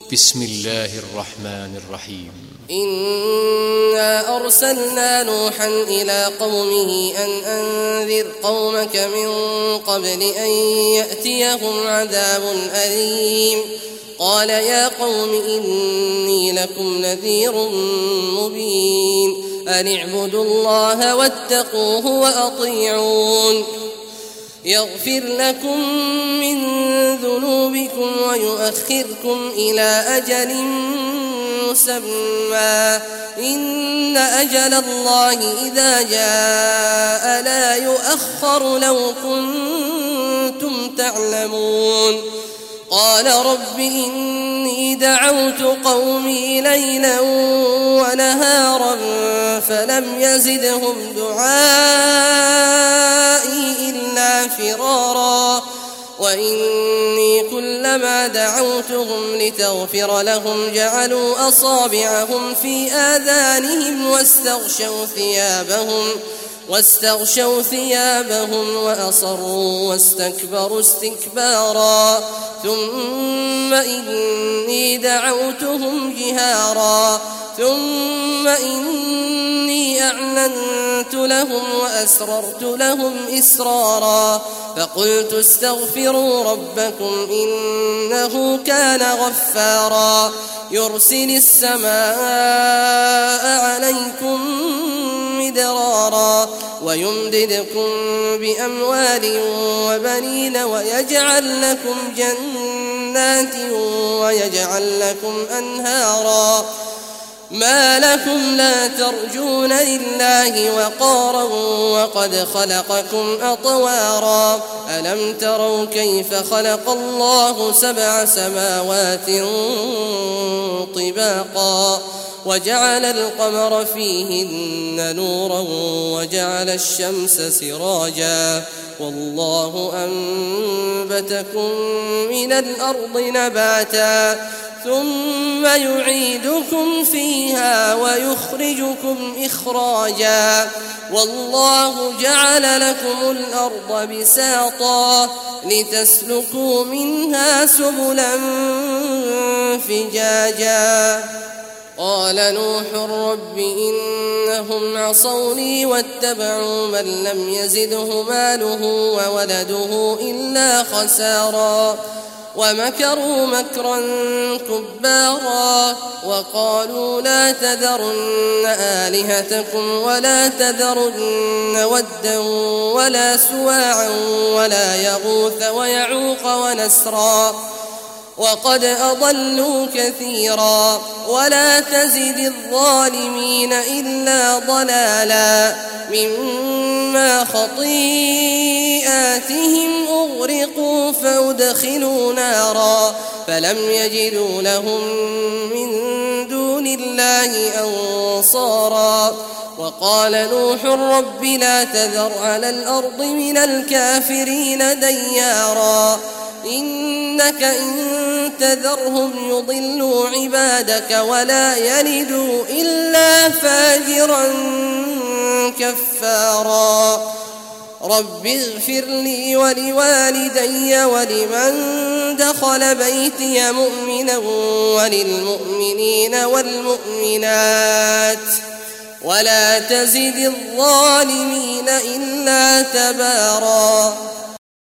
بسم الله الرحمن الرحيم. إنا أرسلنا نوحا إلى قومه أن أنذر قومك من قبل أن يأتيهم عذاب أليم. قال يا قوم إني لكم نذير مبين أن اعبدوا الله واتقوه وأطيعون يغفر لكم من ذنوبكم ويؤخركم إلى أجل مسمى إن أجل الله إذا جاء لا يؤخر لو كنتم تعلمون. قال رب إني دعوت قومي ليلا ونهارا فلم يزدهم دعائي إلا فرارا وإني كلما دعوتهم لتغفر لهم جعلوا أصابعهم في آذانهم واستغشوا ثيابهم وأصروا واستكبروا استكبارا ثم إني دعوتهم جهارا ثم إني أعلنت لهم وأسررت لهم إسرارا فقلت استغفروا ربكم إنه كان غفارا يرسل السماء عليكم مدرارا ويمددكم بأموال وبنين ويجعل لكم جنات ويجعل لكم أنهارا ما لكم لا ترجون لله وقارا وقد خلقكم أطوارا ألم تروا كيف خلق الله 7 سماوات طباقا وجعل القمر فيهن نورا وجعل الشمس سراجا والله أنبتكم من الأرض نباتا ثم يعيدكم فيها ويخرجكم إخراجا والله جعل لكم الأرض بساطا لتسلكوا منها سبلا فجاجا. قال نوح رب إنهم عصوني واتبعوا من لم يزده ماله وولده إلا خسارا ومكروا مكرا كبارا وقالوا لا تذرن آلهتكم ولا تذرن ودا ولا سواعا ولا يغوث ويعوق ونسرا وقد أضلوا كثيرا ولا تزد الظالمين إلا ضلالا مما خطيئاتهم أغرقوا فأدخلوا نارا فلم يجدوا لهم من دون الله أنصارا. وقال نوح رب لا تذر على الأرض من الكافرين ديارا إنك إن تذرهم يضلوا عبادك ولا يلدوا إلا فاجرا كفارا. رب اغفر لي ولوالدي ولمن دخل بيتي مؤمنا وللمؤمنين والمؤمنات ولا تزد الظالمين إلا تبارا.